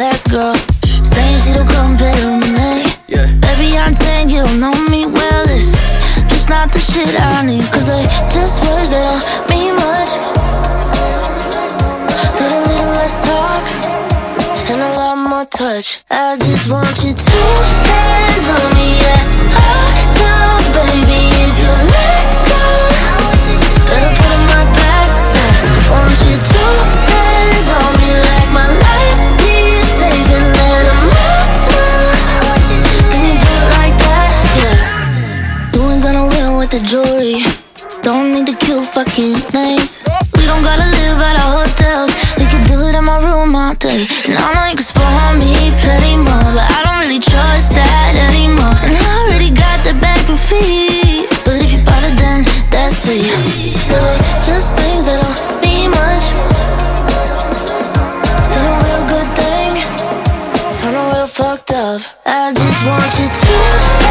last girl, saying she don't come better than me. Yeah. Baby, I'm saying you don't know me well. It's just not the shit I need, cause they just words that don't mean much. Need a little less talk and a lot more touch. I just want you to hands on me at all times, baby. If you let go, better put 'em right back fast. Want you to hands on me like my life needs saving. Let 'em know. Can you do it like that? Yeah. You ain't gonna win with the jewelry. Don't need to kill fucking names. We don't gotta live at our hotels. We could do it in my room all day. And I know you can spoil me plenty more, but I don't really trust that anymore. And I already got the bag for free, but if you bought it then that's sweet. Still like just things that don't mean much. Still a real good thing, turn a real fucked up. I just want you to